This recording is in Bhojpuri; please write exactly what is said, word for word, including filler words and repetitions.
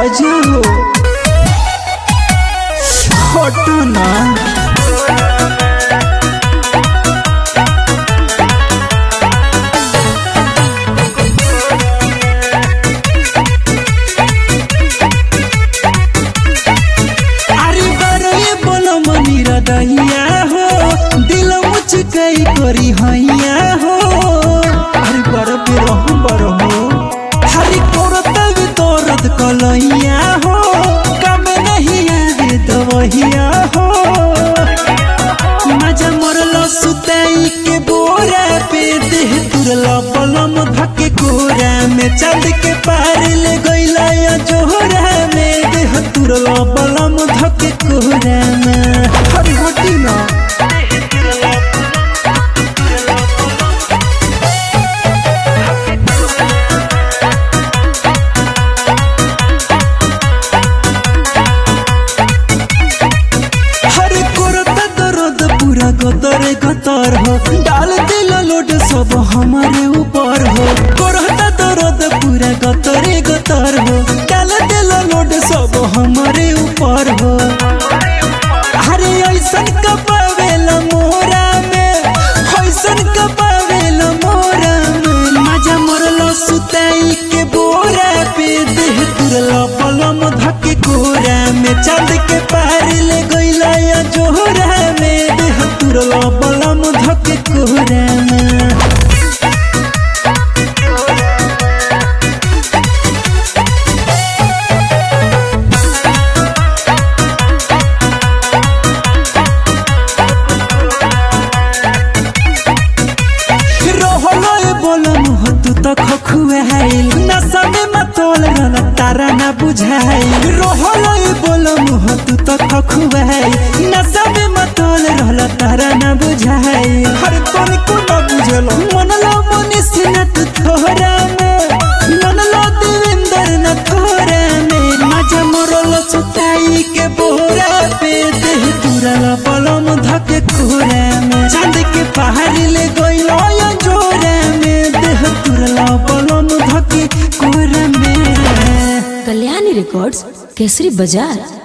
आजा हो हटो ना। दहिया हो दिल मुचकई करी हैया हो अरे बरफ रहू बरहो हरी कोरत भी दर्द कलैया हो कम नहीं आवे दवहिया हो मजा मरल सुताई के बोरा पे देह तुरला बलम धके कोरा में चांद के पार ले गइला या जोहरा में देह तुरला बलम धके कोरा में हरी होती ना। हरे कोरता दर्द पूरा गतर गतर हो डाल दिल लोड सब हमारे ऊपर हो कोरता दर्द पूरा गतर गतर हो डाल दिल लोड सब हमारे ऊपर हो। हरे ऐसन कपावेला मोरा में ऐसन कपावेला मोरा में मजा मरल सुताई के बोरा पे देह तुरला बलम धके कोरा में चांद के पार ले गइला या जोहरा में देह तुरला बलम धके कोरा में। तू तो खखुआइल नशा में मतोल रहना तारा ना बुझाइल रोहल बोलो मुह तू तो खखुआइल नशा में मतोल रहला तारा ना बुझाइल हर तोल को ना बुझलो मनला मनीष न तू थोरा में मनला देवेंद्र न थोरा में मजा मरल सुताई के बोरा पे देह तुरला बलम धके कोरा में चांद के पहाड़ ले गइलो या जोरा में देह तुरला बलम धके कोरा में। कल्याणी रिकॉर्ड्स केसरी बाजार।